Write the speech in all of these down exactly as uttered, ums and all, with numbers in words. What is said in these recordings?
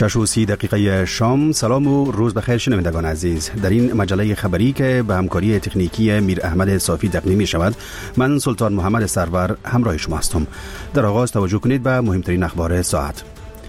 شش و سی دقیقه شام. سلام و روز بخیر شنوندگان عزیز. در این مجله خبری که به همکاری تکنیکی میر احمد صافی تقدیم می شود، من سلطان محمد سرور همراه شما هستم. در آغاز توجه کنید به مهمترین اخبار ساعت.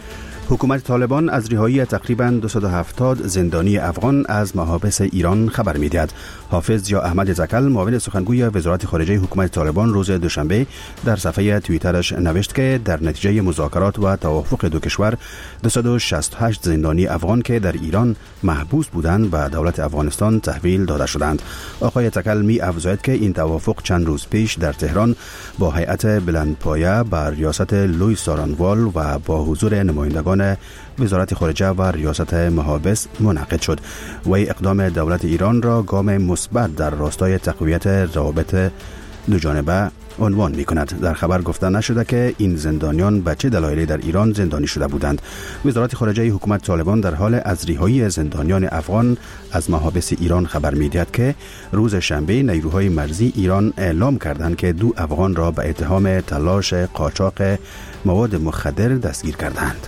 حکومت طالبان از رهایی تقریباً دویست و هفتاد زندانی افغان از محابس ایران خبر می‌دهد. حافظ یا احمد زکل، معاون سخنگوی وزارت خارجه حکومت طالبان، روز دوشنبه در صفحه توییترش نوشت که در نتیجه مذاکرات و توافق دو کشور دویست و شصت و هشت زندانی افغان که در ایران محبوس بودند به دولت افغانستان تحویل داده شدند. آقای زکل می افزاید که این توافق چند روز پیش در تهران با هیئت بلندپایه بر ریاست لوی سارانوال و با حضور نمایندگان وزارت خارجه و ریاست محابس منعقد شد و اقدام دولت ایران را گام مثبت در راستای تقویت روابط دو جانبه عنوان می کند. در خبر گفته نشده که این زندانیان به چه دلایلی در ایران زندانی شده بودند. وزارت خارجه حکومت طالبان در حال از رهایی زندانیان افغان از محابس ایران خبر می دهد که روز شنبه نیروهای مرزی ایران اعلام کردند که دو افغان را به اتهام تلاش قاچاق مواد مخدر دستگیر کردند.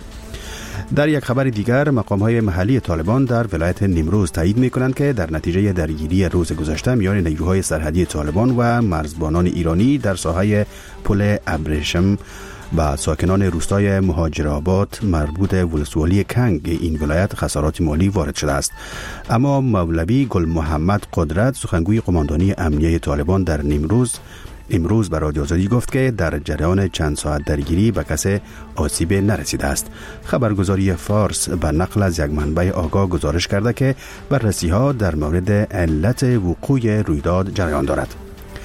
در یک خبر دیگر، مقام‌های محلی طالبان در ولایت نیمروز تایید می‌کنند که در نتیجه درگیری روز گذشته میان نیروهای سرحدی طالبان و مرزبانان ایرانی در ساحه پل ابریشم با ساکنان روستای مهاجرآباد مربوط ولسوالی کنگ این ولایت خسارات مالی وارد شده است. اما مولوی گل محمد قدرت، سخنگوی قماندانی امنیه طالبان در نیمروز، امروز به رادیو آزادی گفت که در جریان چند ساعت درگیری به کسی آسیب نرسیده است. خبرگزاری فارس به نقل از یک منبع آگاه گزارش کرده که بررسی‌ها در مورد علت وقوع رویداد جریان دارد.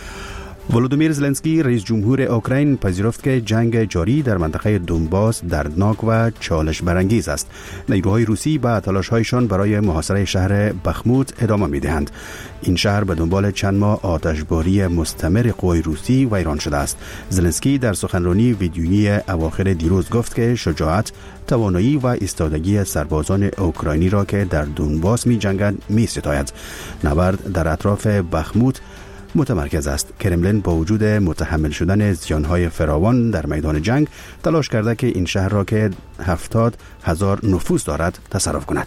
ولودیمیر زلنسکی، رئیس جمهور اوکراین، پذیرفت که جنگ جاری در منطقه دونباس دردناک و چالش برانگیز است. نیروهای روسی به تلاش‌هایشان برای محاصره شهر بخموت ادامه می‌دهند. این شهر به دنبال چند ماه آتشباری مستمر قوای روسی ویران شده است. زلنسکی در سخنرانی ویدیویی اواخر دیروز گفت که شجاعت، توانایی و ایستادگی سربازان اوکراینی را که در دونباس می‌جنگند می‌ستاید. نبرد در اطراف بخموت متمرکز است. کرملین با وجود متحمل شدن زیانهای فراوان در میدان جنگ تلاش کرده که این شهر را که هفتاد هزار نفوس دارد تصرف کند.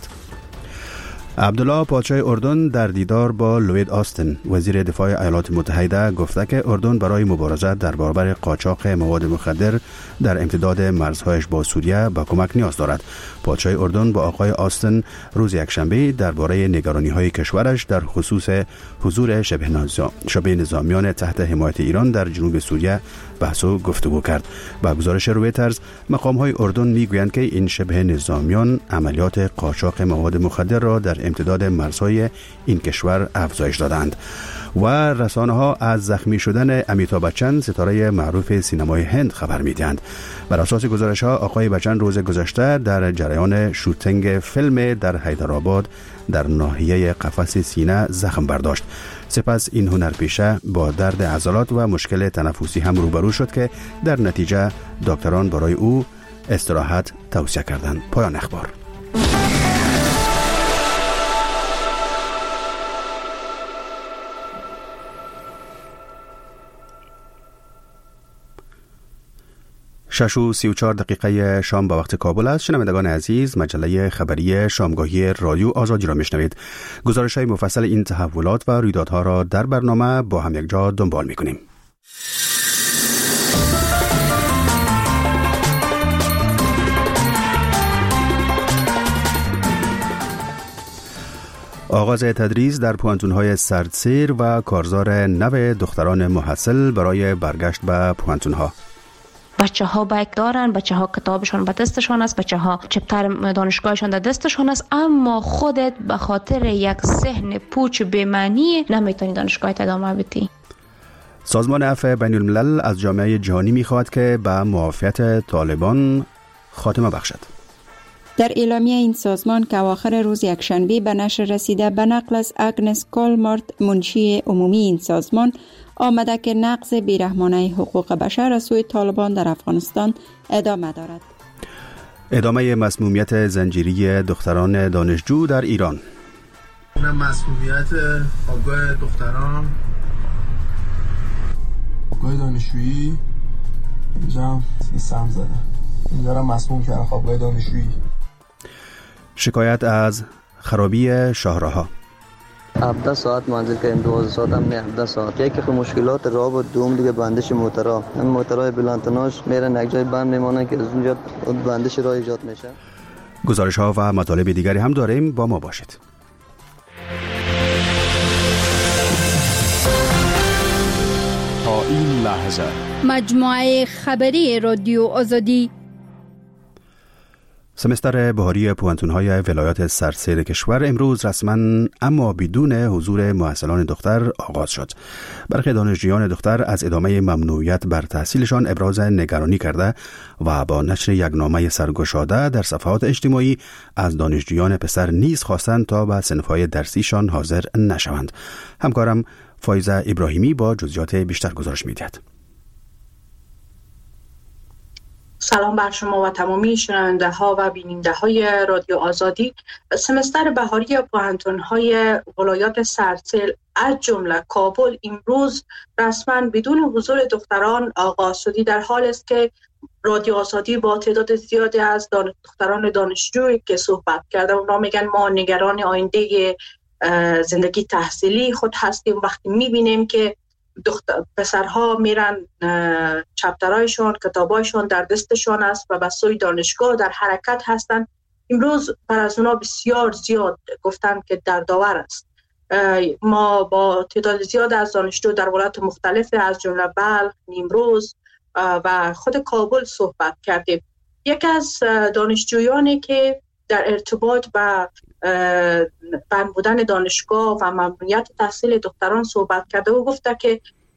عبدالله پادشاه اردن در دیدار با لوید آستن، وزیر دفاع ایالات متحده، گفته که اردن برای مبارزه در برابر قاچاق مواد مخدر در امتداد مرزهایش با سوریه به کمک نیاز دارد. پادشاه اردن با آقای آستن روز یکشنبه درباره نگرانی‌های کشورش در خصوص حضور شبه نظام شبه نظامیان تحت حمایت ایران در جنوب سوریه بحث و گفتگو کرد. با گزارش رویترز، مقام‌های اردن می‌گویند که این شبه نظامیان عملیات قاچاق مواد مخدر را در امتداد مرزهای این کشور افزایش دادند. و رسانه‌ها از زخمی شدن امیتابh بچن، ستاره معروف سینمای هند، خبر می‌دهند. بر اساس گزارش‌ها، آقای بچن روز گذشته در جریان شوتینگ فیلم در حیدرآباد در ناحیه قفس سینه زخم برداشت. سپس این هنرپیشه با درد عضلات و مشکل تنفسی هم روبرو شد که در نتیجه دکتران برای او استراحت توصیه کردند. پایان اخبار. شش و سی و چهار دقیقه شام به وقت کابل است. شنوندگان عزیز، مجله خبری شامگاهی رادیو آزادی را میشنوید. گزارش های مفصل این تحولات و رویدادها را در برنامه با هم یک جا دنبال میکنیم. آغاز تدریس در پوانتون‌های سردسیر و کارزار نو دختران محصل برای برگشت به پوانتون‌ها. بچه ها بیک دارن، بچه ها کتابشان به دستشان است، بچه ها چپتر دانشگاهشان در دستشان است، اما خودت به خاطر یک ذهن پوچ بی‌معنی نمیتونی دانشگاه ادامه بدی. سازمان عفو بین الملل از جامعه جهانی میخواد که به موافقت طالبان خاتمه بخشد. در اعلامیه این سازمان که اواخر روز یکشنبه به نشر رسیده، به نقل از اگنس کالمارت، منشی عمومی این سازمان، آمده که نقض بیرحمانه حقوق بشر از سوی طالبان در افغانستان ادامه دارد. ادامه مسمومیت زنجیری دختران دانشجو در ایران. مسمومیت خوابگاه دختران، خوابگاه دانشجویی، اینجا سم زده، اینجا را مسموم کردن خوابگاه دانشجویی. شکایت از خرابی شاهراه‌ها. هفده ساعت منزل که دوازده ساعت هم نه هفده ساعت. یکی که مشکلات راه و دوم دیگه بندش موترها. این موترهای بلندتناش میرن یک جای بند میمونن که از اونجا بندش راه ایجاد میشه. گزارش ها و مطالب دیگری هم داریم، با ما باشید. تا این لحظه مجموعه خبری رادیو آزادی. سمستر بهاری پوهنتون‌های ولایات سرسیر کشور امروز رسما اما بدون حضور مؤثران دختر آغاز شد. برخی دانشجویان دختر از ادامه ممنوعیت بر تحصیلشان ابراز نگرانی کرده و با نشر یک نامه سرگشاده در صفحات اجتماعی از دانشجویان پسر نیز خواستند تا به صنف‌های درسیشان حاضر نشوند. همکارم فایزه ابراهیمی با جزئیات بیشتر گزارش می‌دهد. سلام بر شما و تمامی شنونده ها و بیننده های رادیو آزادی. سمستر بهاری پوهنتون های ولایات سرسیر از جمله کابل امروز رسما بدون حضور دختران آغاز شدی، در حال است که رادیو آزادی با تعداد زیادی از دان... دختران دانشجویی که صحبت کرده اونا میگن ما نگران آینده زندگی تحصیلی خود هستیم. وقتی میبینیم که دختر پسرها میرن چپترهایشان کتابایشان در دستشان است و به سوی دانشگاه در حرکت هستند، امروز بر از اونا بسیار زیاد گفتن که در داور است. ما با تعداد زیاد از دانشجو در ولایات مختلف از جمله بلخ، نیمروز و خود کابل صحبت کردیم. یکی از دانشجویانی که در ارتباط با بند بودن دانشگاه و ممنوعیت تحصیل دختران صحبت کرده و گفته که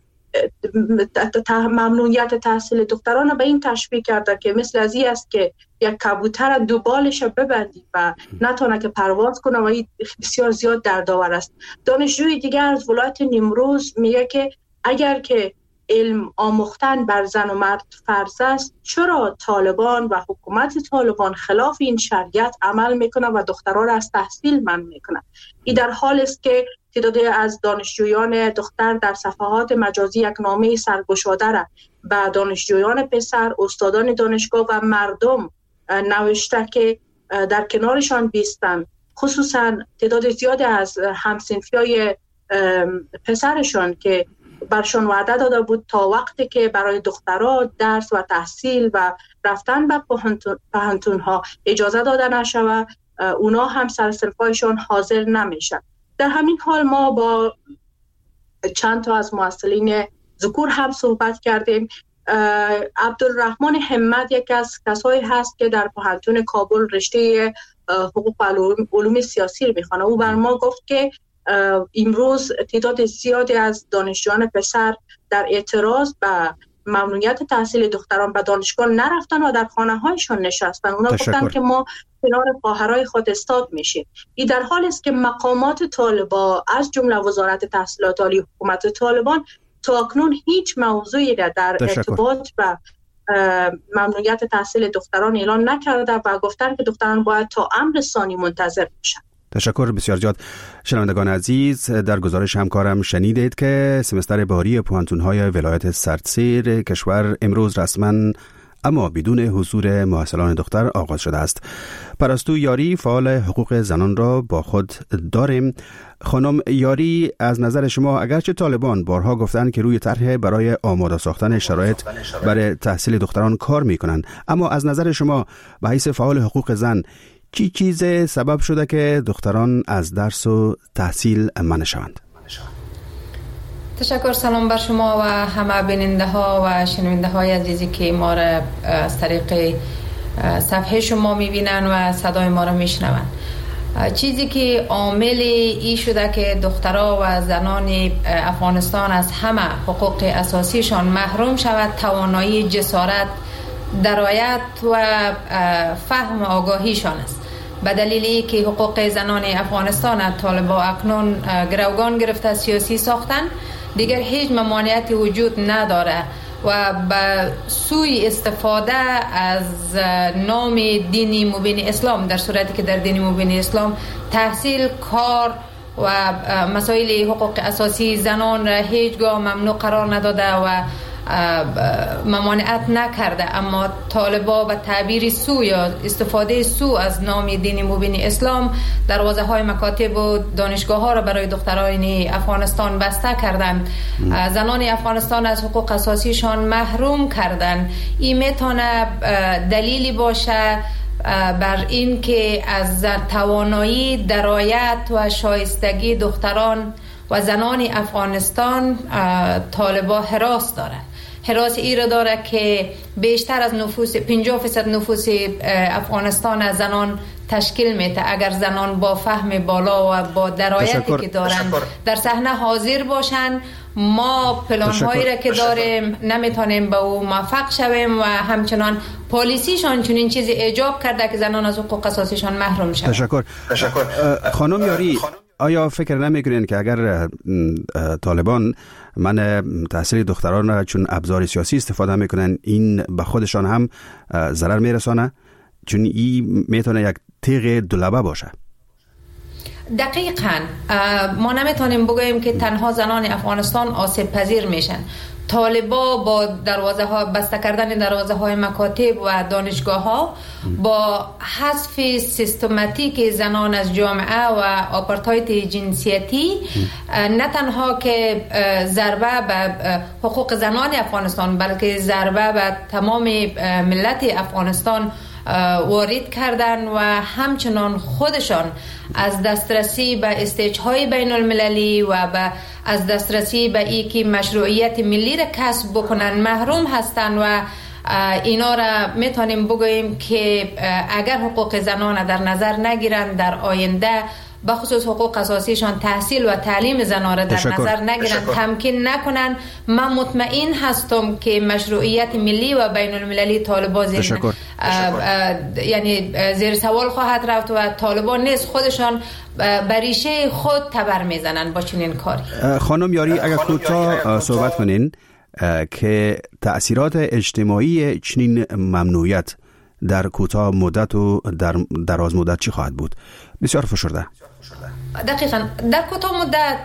ممنوعیت تحصیل دختران به این تشبیه کرده که مثل از این است که یک کبوتر دو بالش ببندی و نتونه که پرواز کنه و این بسیار زیاد دردآور است. دانشجوی دیگر از ولایت نیمروز میگه که اگر که علم آموختن بر زن و مرد فرض است، چرا طالبان و حکومت طالبان خلاف این شریعت عمل میکنه و دختران را از تحصیل منع میکنه؟ این در حال است که تعدادی از دانشجویان دختر در صفحات مجازی یک نامه سرگشاده را به دانشجویان پسر، استادان دانشگاه و مردم نوشته که در کنارشان بیستن. خصوصا تعداد زیادی از همسنفیای پسرشان که برشان وعده داده بود تا وقتی که برای دخترها درس و تحصیل و رفتن به پوهنتون ها اجازه داده نشود، اونا هم سر صنفایشان حاضر نمیشن. در همین حال ما با چند تا از مؤثرین ذکور هم صحبت کردیم. عبدالرحمن همت یک از کسایی هست که در پوهنتون کابل رشته حقوق و علوم سیاسی میخوانه. او بر ما گفت که امروز تعداد زیادی از دانشجویان پسر در اعتراض به ممنوعیت تحصیل دختران به دانشگاه نرفتن و در خانه هایشان نشستن. اونا گفتن که ما کنار خواهرای خود استاد میشیم. این در حال است که مقامات طالبان از جمله وزارت تحصیلات عالی حکومت طالبان تا اکنون هیچ موضوعی را در تشکر. ارتباط به ممنوعیت تحصیل دختران اعلان نکرده و گفتن که دختران باید تا امر ثانی منتظر باشند. تشکر بسیار زیاد. شنوندگان عزیز، در گزارش همکارم شنیدید که سمستر بهاری پوهنتون‌های ولایت سرسیر کشور امروز رسما اما بدون حضور مؤثران دختر آغاز شده است. پرستو یاری فعال حقوق زنان را با خود داریم. خانم یاری، از نظر شما اگرچه طالبان بارها گفتند که روی طرح برای آماده ساختن شرایط برای تحصیل دختران کار میکنند، اما از نظر شما به حیث فعال حقوق زن چی چیز سبب شده که دختران از درس و تحصیل منع شوند؟ تشکر. سلام بر شما و همه بیننده ها و شنونده های عزیزی که ما را از طریق صفحه شما میبینن و صدای ما را میشنون. چیزی که عامل ای شده که دخترها و زنان افغانستان از همه حقوق اساسیشان محروم شود، توانایی جسارت، درایت و فهم آگاهیشان است. به دلیلی که حقوق زنان افغانستان طالبان اکنون گروگان گرفته سیاسی ساختن، دیگر هیچ ممانعتی وجود نداره و به سوی استفاده از نام دینی مبین اسلام، در صورتی که در دینی مبین اسلام تحصیل، کار و مسائل حقوق اساسی زنان را هیچگاه ممنوع قرار نداده و ممانعت نکرده، اما طالبا به تعبیر سو یا استفاده سو از نام دین مبین اسلام دروازه های مکاتب و دانشگاه ها را برای دختران افغانستان بسته کردند. زنان افغانستان از حقوق اساسیشان محروم کردند. این میتونه دلیلی باشه بر این که از توانایی درایت و شایستگی دختران و زنان افغانستان طالبا هراس داره. هراس ای را داره که بیشتر از نفوس پنجاه درصد نفوس افغانستان از زنان تشکیل میده. اگر زنان با فهم بالا و با درایتی که دارن در صحنه حاضر باشن، ما پلان هایی را که داریم نمیتونیم به او موفق شویم و همچنان پالیسیشان چنین چیزی ایجاب کرده که زنان از حقوق اساسیشان محروم شوند. تشکر. تشکر. خانم یاری، آیا فکر نمیکنین که اگر طالبان من تحصیل دختران را چون ابزار سیاسی استفاده میکنن، این به خودشان هم ضرر میرسانه؟ چون این میتونه یک تیغ دولبه باشه. دقیقاً ما نمیتونیم بگوییم که تنها زنان افغانستان آسیب پذیر میشن. طالبا با دروازه ها بسته کردن دروازه های مکاتب و دانشگاه ها با حذف سیستماتیک زنان از جامعه و آپارتاید جنسیتی نه تنها که ضربه به حقوق زنان افغانستان بلکه ضربه به تمام ملت افغانستان وارد کردن و همچنان خودشان از دسترسی به استیج‌های بین المللی و به از دسترسی به ای که مشروعیت ملی را کسب بکنن محروم هستند و اینا را میتونیم بگوییم که اگر حقوق زنان در نظر نگیرن در آینده به خصوص حقوق اساسیشان تحصیل و تعلیم زنان را در تشکر. نظر نگیرن تمکین نکنن، من مطمئن هستم که مشروعیت ملی و بین المللی طالبان زیر یعنی زیر سوال خواهد رفت و طالبان نیز خودشان بریشه خود تبر میزنن با چنین کاری. خانم یاری اگر کوتاه صحبت کنین که تأثیرات اجتماعی چنین ممنوعیت در کوتاه مدت و در دراز مدت چی خواهد بود؟ بسیار فشرده. دقیقاً در کوتاه مدت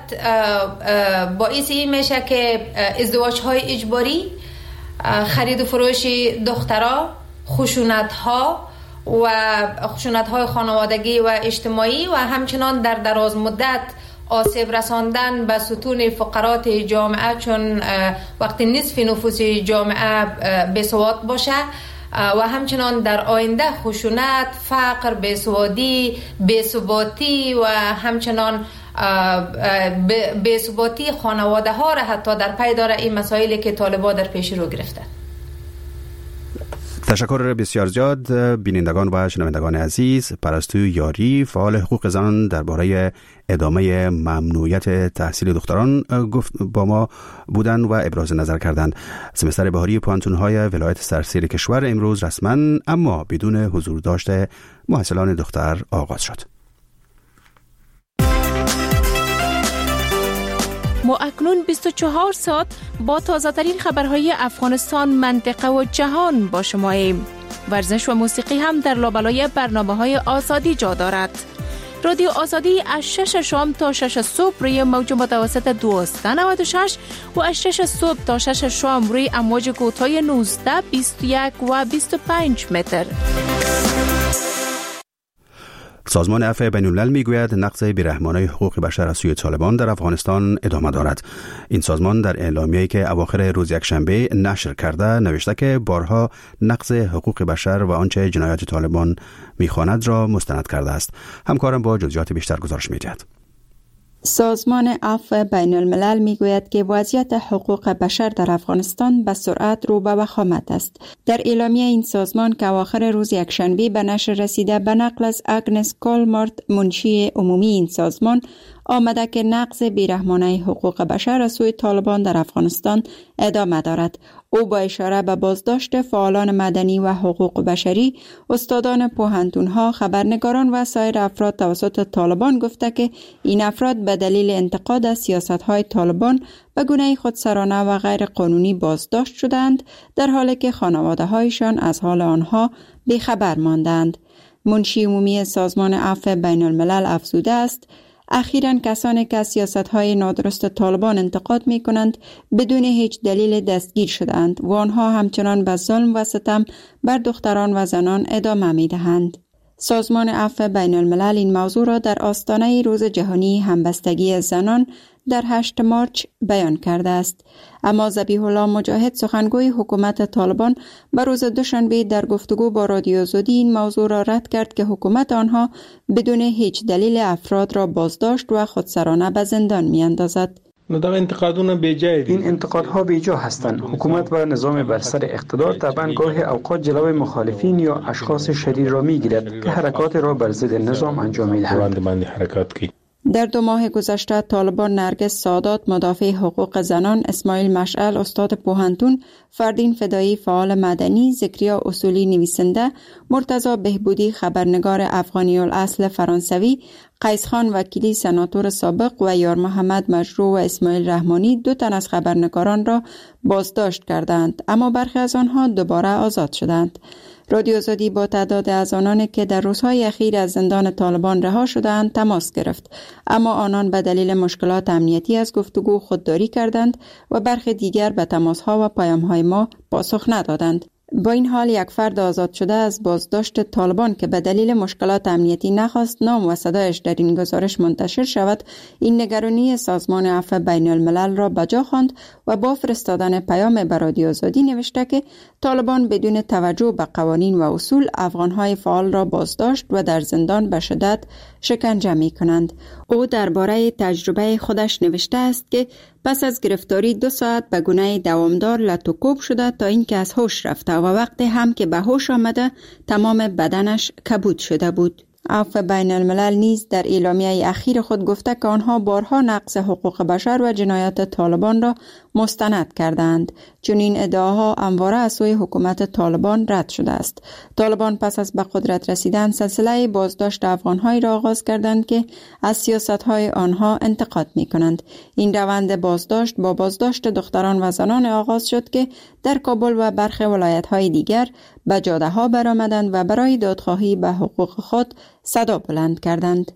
باعث این میشه که ازدواج های اجباری، خرید و فروش دخترها، خشونت ها و خشونت های خانوادگی و اجتماعی و همچنان در دراز مدت آسیب رساندن به ستون فقرات جامعه، چون وقتی نصف نفوس جامعه بیسواد باشه و همچنان در آینده خشونت، فقر، بیسوادی، بی‌ثباتی و همچنان بی‌ثباتی خانواده ها را حتی در پی داره این مسائلی که طالبان در پیش رو گرفتن. تشکر بسیار زیاد. بینندگان و شنوندگان عزیز، پرستو یاری فعال حقوق زنان درباره ادامه ممنوعیت تحصیل دختران گفت با ما بودند و ابراز نظر کردند. سمستر بهاری پانتون‌های ولایت سرسیر کشور امروز رسما اما بدون حضور داشته محصلان دختر آغاز شد. ما اکنون بیست و چهار ساعت با تازه ترین خبرهای افغانستان، منطقه و جهان با شماییم. ورزش و موسیقی هم در لابلای برنامه‌های آزادی جا دارد. رادیو آزادی از شش شام تا شش صبح روی موج متوسط دویست و نود و شش و از شش صبح تا شش شام روی امواج کوتاه نوزده، بیست و یک و بیست و پنج متر. سازمان عفو بین‌الملل میگوید نقض بی‌رحمانه حقوق بشر از سوی طالبان در افغانستان ادامه دارد. این سازمان در اعلامیه‌ای که اواخر روز یکشنبه نشر کرده نوشته که بارها نقض حقوق بشر و آنچه جنایات طالبان می‌خواند را مستند کرده است. همکارم با جزئیات بیشتر گزارش می‌دهد. سازمان عفو بین الملل می گوید که وضعیت حقوق بشر در افغانستان به سرعت رو به وخامت است. در اعلامیه این سازمان که اواخر روز یکشنبه به نشر رسیده به نقل از آگنس کولمارت، منشی عمومی این سازمان، آمده که نقض بی‌رحمانه حقوق بشر از سوی طالبان در افغانستان ادامه دارد. او با اشاره به بازداشت فعالان مدنی و حقوق بشری، استادان پوهنتون‌ها، خبرنگاران و سایر افراد توسط طالبان گفته که این افراد به دلیل انتقاد از سیاست‌های طالبان به گونه خودسرانه و غیر قانونی بازداشت شدند، در حالی که خانواده‌هایشان از حال آنها بیخبر ماندند. منشی عمومی سازمان عفو بین الملل افزوده است: اخیراً کسانی که از سیاست‌های نادرست طالبان انتقاد می‌کنند بدون هیچ دلیل دستگیر شدند و آنها همچنان به ظلم و ستم بر دختران و زنان ادامه می‌دهند. سازمان عفو بین الملل این موضوع را در آستانه روز جهانی همبستگی زنان در هشتم مارچ بیان کرده است. اما ذبیح الله مجاهد سخنگوی حکومت طالبان به روز دوشنبه در گفتگو با رادیو آزادی این موضوع را رد کرد که حکومت آنها بدون هیچ دلیل افراد را بازداشت و خودسرانه به زندان می‌اندازد. این انتقادها بیجا هستند. حکومت و نظام بر سر اقتدار طبعا گاهی اوقات جلوی مخالفین یا اشخاص شریر را میگیرد که حرکات را بر ضد نظام انجام میدهند. در دو ماه گذشته طالبان نرگس سادات مدافع حقوق زنان، اسماعیل مشعل استاد پوهنتون، فردین فدایی فعال مدنی، ذکریا اصولی نویسنده، مرتضی بهبودی خبرنگار افغانی الاصل فرانسوی، قیس خان وکیلی سناتور سابق و یار محمد مجروح و اسماعیل رحمانی دو تن از خبرنگاران را بازداشت کردند، اما برخی از آنها دوباره آزاد شدند. رادیو آزادی با تعداد از آنانی که در روزهای اخیر از زندان طالبان رها شدند تماس گرفت، اما آنان به دلیل مشکلات امنیتی از گفتگو خودداری کردند و برخی دیگر به تماس‌ها و پیام‌های ما پاسخ ندادند. با این حال یک فرد آزاد شده از بازداشت طالبان که به دلیل مشکلات امنیتی نخواست نام و صدایش در این گزارش منتشر شود، این نگرانی سازمان عفو بین الملل را بجا خواند و با فرستادن پیام به رادیو آزادی نوشته که طالبان بدون توجه به قوانین و اصول افغانهای فعال را بازداشت و در زندان به شدت شکنجه می کنند. او درباره تجربه خودش نوشته است که پس از گرفتاری دو ساعت به گونه دوامدار لطوکوب شده تا اینکه از هوش رفته و وقتی هم که به هوش آمده تمام بدنش کبود شده بود. عفو بین الملل نیز در اعلامیه اخیر خود گفته که آنها بارها نقض حقوق بشر و جنایات طالبان را مستند کردند، چون این ادعاها همواره از سوی حکومت طالبان رد شده است. طالبان پس از به قدرت رسیدن سلسله بازداشت افغان‌هایی را آغاز کردند که از سیاست‌های آنها انتقاد می‌کنند. این روند بازداشت با بازداشت دختران و زنان آغاز شد که در کابل و برخی ولایت‌های دیگر به جاده‌ها برآمدند و برای دادخواهی به حقوق خود صدا بلند کردند.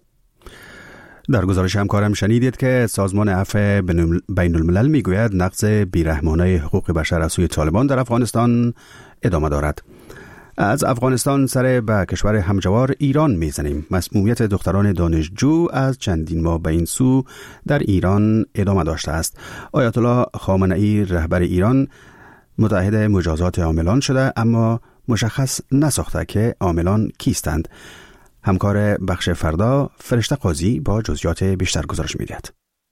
در گزارش همکارم شنیدید که سازمان عفو بین الملل میگوید نقض بیرحمانه حقوق بشر از سوی طالبان در افغانستان ادامه دارد. از افغانستان سر به کشور همجوار ایران میزنیم. مسمومیت دختران دانشجو از چندین ماه به این سو در ایران ادامه داشته است. آیت الله خامنه‌ای رهبر ایران متعهد مجازات عاملان شده، اما مشخص نساخته که عاملان کیستند. همکار بخش فردا فرشته قاضی با جزئیات بیشتر گزارش می‌دهد.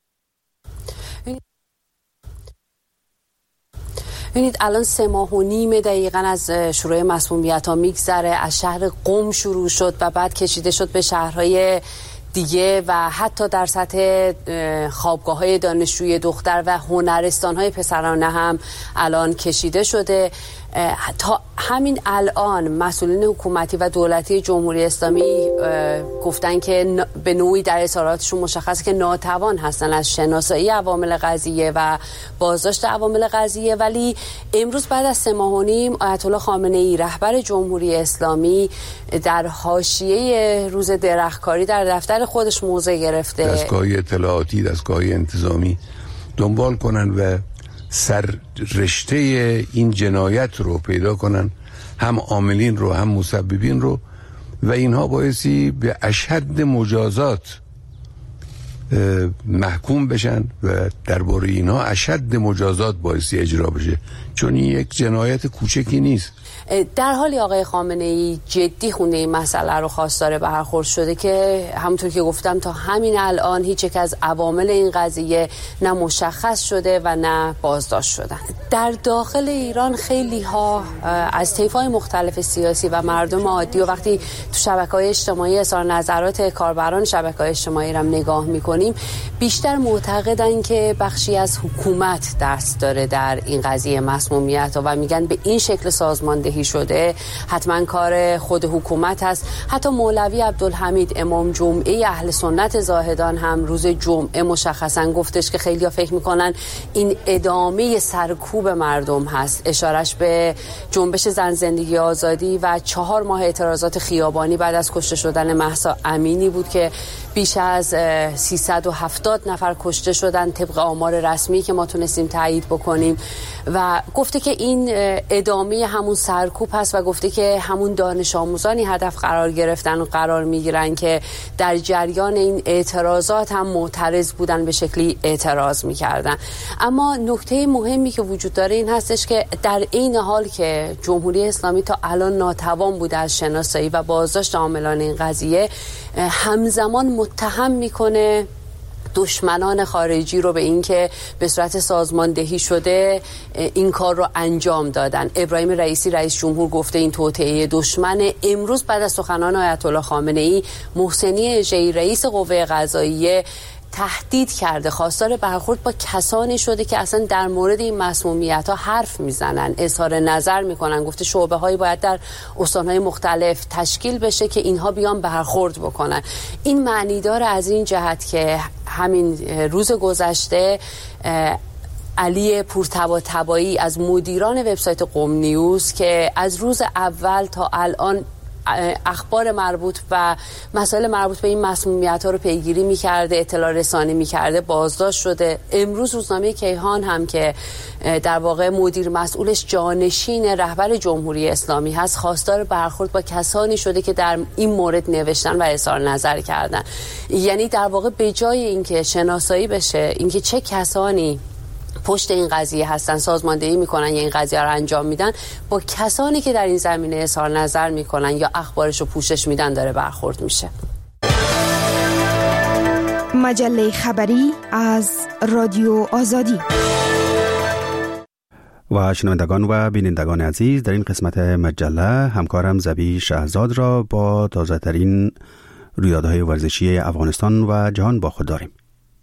ببینید الان سه ماه و نیم دقیقاً از شروع مسمومیت‌ها میگذره. از شهر قم شروع شد و بعد کشیده شد به شهرهای دیگه و حتی در سطح خوابگاه‌های دانشجوی دختر و هنرستان‌های پسرانه هم الان کشیده شده. تا همین الان مسئولین حکومتی و دولتی جمهوری اسلامی گفتن که به نوعی در اظهاراتشون مشخص که ناتوان هستن از شناسایی عوامل قضیه و بازداشت عوامل قضیه، ولی امروز بعد از سه ماه و نیم آیت الله خامنه‌ای رهبر جمهوری اسلامی در حاشیه روز درختکاری در دفتر خودش موضع گرفته. دستگاه اطلاعاتی، دستگاه انتظامی دنبال کنن و سر رشته این جنایت رو پیدا کنن، هم عاملین رو هم مسببین رو، و اینها بایستی به اشد مجازات محکوم بشن و درباره اینها اشد مجازات بایستی اجرا بشه، چون این یک جنایت کوچکی نیست. در حالی آقای خامنه‌ای جدی خونده این مسئله رو خواستار برخورد شده که همونطور که گفتم تا همین الان هیچ یک از عوامل این قضیه نه مشخص شده و نه بازداشت شدن. در داخل ایران خیلی ها از طیف‌های مختلف سیاسی و مردم عادی و وقتی تو شبکه‌های اجتماعی اظهار نظرات کاربران شبکه‌های اجتماعی رو نگاه می‌کنیم، بیشتر معتقدن که بخشی از حکومت دست داره در این قضیه مسمومیت و میگن به این شکل سازماندهی شده حتما کار خود حکومت هست. حتی مولوی عبدالحمید امام جمعه اهل سنت زاهدان هم روز جمعه مشخصا گفتش که خیلی‌ها فکر میکنن این ادامه سرکوب مردم هست. اشارش به جنبش زن زندگی آزادی و چهار ماه اعتراضات خیابانی بعد از کشته شدن مهسا امینی بود که بیش از سیصد و هفتاد نفر کشته شدن طبق آمار رسمی که ما تونستیم تایید بکنیم و گفته که این ادامه همون سرکوب هست و گفته که همون دانش آموزانی هدف قرار گرفتن و قرار میگیرن که در جریان این اعتراضات هم معترض بودن، به شکلی اعتراض میکردن. اما نکته مهمی که وجود داره این هستش که در این حال که جمهوری اسلامی تا الان ناتوان بوده از شناسایی و بازداشت عاملان این قضیه، همزمان متهم میکنه دشمنان خارجی رو به این که به صورت سازماندهی شده این کار رو انجام دادن. ابراهیم رئیسی رئیس جمهور گفته این توطئه دشمن. امروز بعد از سخنان آیت الله خامنه ای، محسنی اژه‌ای رئیس قوه قضاییه تهدید کرده، خواستار برخورد با کسانی شده که اصلا در مورد این مسمومیت ها حرف میزنن، اظهار نظر میکنن. گفته شعبه هایی باید در استانهای مختلف تشکیل بشه که اینها بیان برخورد بکنن. این معنی داره از این جهت که همین روز گذشته علی پورطباطبایی از مدیران وبسایت قم نیوز که از روز اول تا الان اخبار مربوط و مسائل مربوط به این مسمومیت ها رو پیگیری می‌کرده، اطلاع رسانی می‌کرده، بازداشت شده. امروز روزنامه کیهان هم که در واقع مدیر مسئولش جانشین رهبر جمهوری اسلامی هست، خواستار برخورد با کسانی شده که در این مورد نوشتن و اظهار نظر کردن. یعنی در واقع به جای اینکه شناسایی بشه اینکه چه کسانی پشت این قضیه هستن، سازماندهی میکنن یا این قضیه رو انجام میدن، با کسانی که در این زمینه اظهار نظر میکنن یا اخبارش رو پوشش میدن داره برخورد میشه. مجله خبری از رادیو آزادی. و شنوندگان و بینندگان عزیز، در این قسمت مجله همکارم زبی شهزاد را با تازه ترین رویدادهای ورزشی افغانستان و جهان با خود داریم.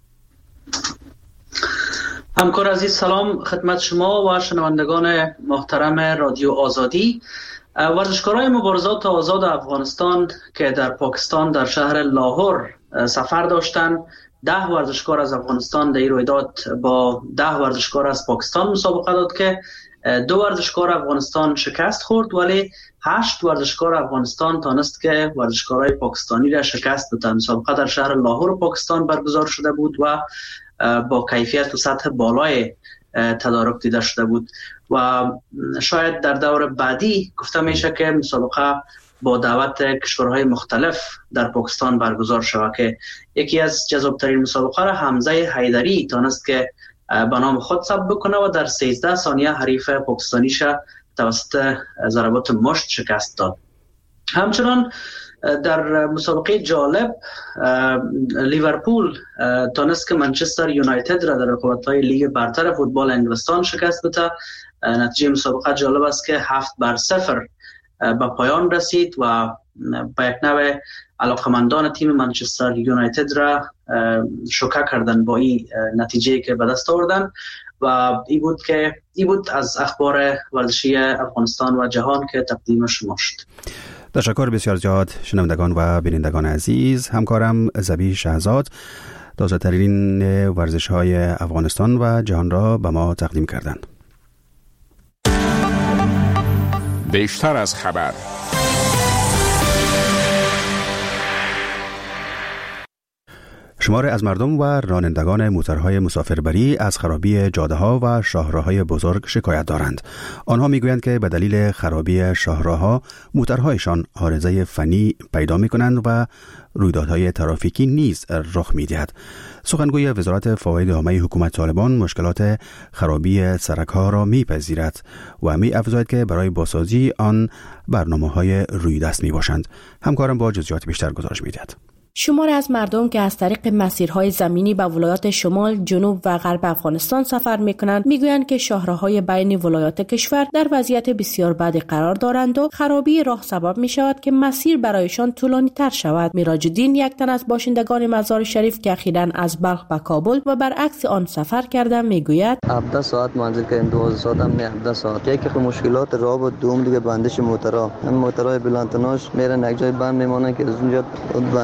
همکار عزیز، سلام خدمت شما و شنوندگان محترم رادیو آزادی. ورزشکارای مبارزات آزاد افغانستان که در پاکستان در شهر لاهور سفر داشتند، ده ورزشکار از افغانستان در این رویداد با ده ورزشکار از پاکستان مسابقه داد که دو ورزشکار افغانستان شکست خورد، ولی هشت ورزشکار افغانستان تانست که ورزشکارای پاکستانی را شکست بدن. مسابقه در شهر لاهور پاکستان برگزار شده بود و با کیفیت و سطح بالای تدارک دیده شده بود و شاید در دور بعدی گفته میشه که مسابقه با دعوت کشورهای مختلف در پاکستان برگزار شود که یکی از جذابترین مسابقه را حمزه حیدری تانست که به نام خود ثبت بکنه و در سیزده ثانیه حریف پاکستانیش توسط ضربات مشت شکست داد. همچنان در مسابقه جالب لیورپول تونست که منچستر یونایتد را در رقابت‌های لیگ برتر فوتبال انگلستان شکست بده. نتیجه مسابقه جالب است که هفت بر صفر به پایان رسید و به یک نوع علاقمندان تیم منچستر یونایتد را شوکه کردن با این نتیجه که به دست آوردن و این بود که این بود از اخبار ورزشی افغانستان و جهان که تقدیم شما شد. تشکر بسیار زیاد شنوندگان و بینندگان عزیز. همکارم زبی شهزاد تازه ترین ورزش های افغانستان و جهان را به ما تقدیم کردند. بیشتر از خبر. شمار از مردم و رانندگان موتورهای مسافربری از خرابی جاده‌ها و شاهراهای بزرگ شکایت دارند. آنها میگویند که به دلیل خرابی شاهراها موتورهایشان عارضه فنی پیدا می‌کنند و رویدادهای ترافیکی نیز رخ می‌دهد. سخنگوی وزارت فواید عامه حکومت طالبان مشکلات خرابی سرک‌ها را می‌پذیرد و می‌افزاید که برای بازسازی آن برنامه‌های رویدست می‌باشند. همکارم با جزئیات بیشتر گزارش می‌دهد. شمار از مردم که از طریق مسیرهای زمینی به ولایات شمال، جنوب و غرب افغانستان سفر می‌کنند می‌گویند که شاهراهای بین ولایات کشور در وضعیت بسیار بدی قرار دارند و خرابی راه سبب می‌شود که مسیر برایشان طولانی‌تر شود. میراج‌الدین یک تن از باشندگان مزار شریف که اخیراً از بلخ به کابل و برعکس آن سفر کرده می‌گوید هفده ساعت منزل که دوازده ساعت هم نه هفده ساعت یک که مشکلات راه و دوم دیگه بندش موتورا هم موتورای بلندتناش میرن یک جای بند میمونن که از اونجا بندش راه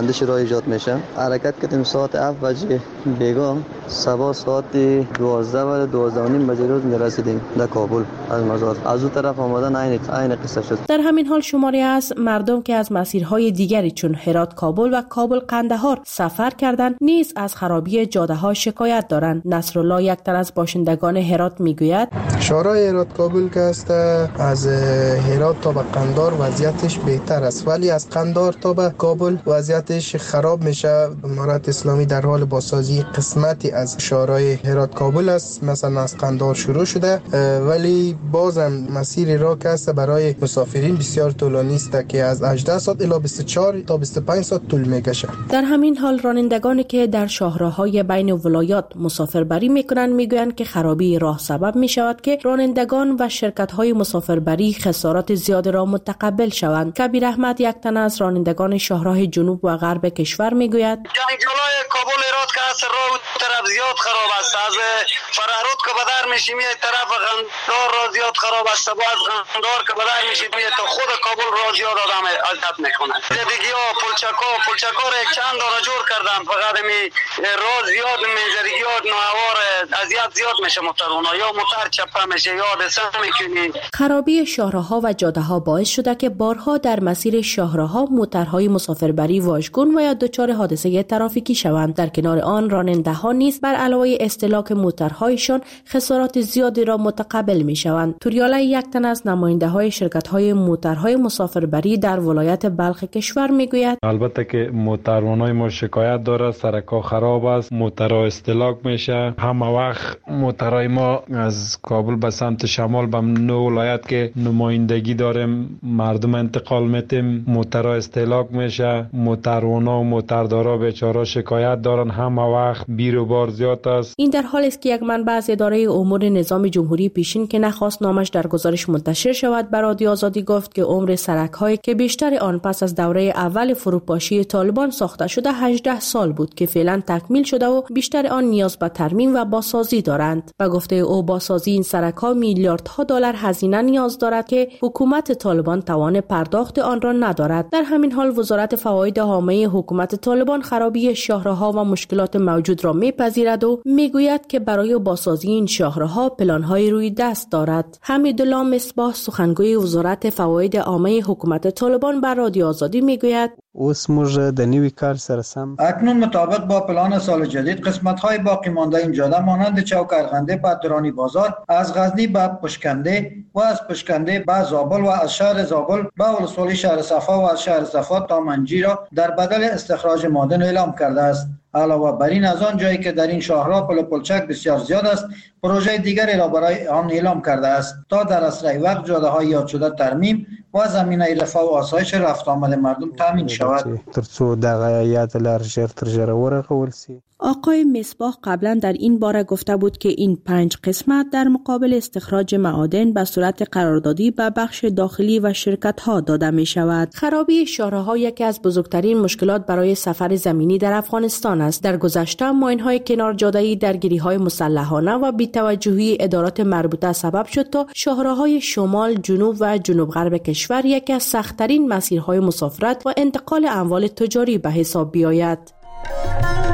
ایجاد میشه. حرکت کردیم ساعت هفت بجه بیگاه، صبح ساعت دوازده و دوازده و نیم بجه روز میرسیدیم در کابل از مزار. از اون طرف آمدن عین عین قصه شد. در همین حال شماری از مردم که از مسیرهای دیگری چون هرات کابل و کابل قندهار سفر کردند نیز از خرابی جاده ها شکایت دارند. نصرالله یک تن از باشندگان هرات میگوید شهرهای هرات کابل که است از هرات تا به قندهار وضعیتش بهتر است، ولی از قندهار تا به کابل وضعیتش خراب میشه. امارت اسلامی در حال بازسازی قسمتی از شهرهای هرات کابل است، مثلا از قندهار شروع شده، ولی بازم مسیر راه که است برای مسافرین بسیار طولانی است که از هجده ساعت الی بیست و چهار تا بیست و پنج ساعت طول میکشه. در همین حال رانندگانی که در شاهراهای بین ولایات مسافربری میکنند میگویند که خرابی راه سبب میشود که رانندگان و شرکت‌های مسافربری خسارات زیاد را متقبل شوند. کبیر احمد یک تن از رانندگان شاهراه جنوب و غرب کشور میگوید جنگلای کابل هرات که است راه طرف زیاد خراب است، از فرارود که بدر میشیم یه طرف قندهار را زیاد خراب است، باز قندهار که بدر میشیم تا خود کابل را زیاد آدم اذیت میکنه. دیگه ها پلچکا پلچکا را یک چند دانه جور کردن، فقط می راه زیاد منظریات نوار اذیت زیاد میشه موترونا، یا موتر چپه میشه یا حادثه میکنی. خرابی شاهراها و جاده ها باعث شده که بارها در مسیر شاهراها موترهای مسافربری واژگون و یا دچار حادثه ترافیکی شوند. در کنار آن راننده ها نیز بر علاوه استهلاک موترهایشان خسارات زیادی را متقبل می شوند. توریاله یک تن از نماینده های شرکت های موترهای مسافربری در ولایت بلخ کشور می گوید البته که موتروانای ما شکایت داره، سرکا خراب است، موترها استهلاک میشه. همه وقت موترهای ما از کابل به سمت شمال به نو ولایت که نمایندگی داریم مردم انتقال میتیم، موترها استهلاک میشه. موتروانا و موتردارا بیچاره شکایت دارن، همه وقت بیر و بار زیاد است. این در حالی است که یک منبع از اداره امور نظام جمهوری پیشین که نخواست نامش در گزارش منتشر شود بر رادیو آزادی گفت که عمر سرک‌هایی که بیشتر آن پس از دوره اول فروپاشی طالبان ساخته شده هجده سال بود که فعلا تکمیل شده و بیشتر آن نیاز به ترمیم و بازسازی دارند. و گفته او بازسازی این سرک‌ها میلیاردها دلار هزینه نیاز دارد که حکومت طالبان توان پرداخت آن را ندارد. در همین حال وزارت فواید عامه حکومت طالبان خرابی شاهراها و مشکلات موجود را میپذیرد و میگوید که برای بازسازی این شاهراها پلان‌های روی دست دارد. حمیدالله مصباح سخنگوی وزارت فواید عامه حکومت طالبان بر رادیو آزادی میگوید اوس موږ د نوی کار سره سم اکنون مطابق با پلان سال جدید قسمت‌های باقی مانده این جاده مانند چوک ارغنده به درانی بازار، از غزنی به پشکنده و از پشکنده به زابل و از شهر زابل به ولسوالی شهر صفا و از شهر صفا تا منجی را در بدل استخراج معدن اعلام کرده است. علاوه بر این از آن جایی که در این شاهراه پل پلچک بسیار زیاد است، پروژه دیگری را برای آن اعلام کرده است تا در اسرع وقت جاده‌های یاد شده ترمیم و زمینه رفاه و آسایش رفت آمد مردم تامین شود. ترڅو دغه یاد لار ژر تر ژره ورغول سي. آقای مصباح قبلا در این باره گفته بود که این پنج قسمت در مقابل استخراج معادن به صورت قراردادی به بخش داخلی و شرکت ها داده می شود. خرابی شاهراها یکی از بزرگترین مشکلات برای سفر زمینی در افغانستان است. در گذشته ماین‌های کنار جاده‌ای درگیری‌های مسلحانه و بی‌توجهی ادارات مربوطه سبب شد تا شاهراهای شمال، جنوب و جنوب غرب کشور یکی از سخت‌ترین مسیرهای مسافرت و انتقال اموال تجاری به حساب بیاید.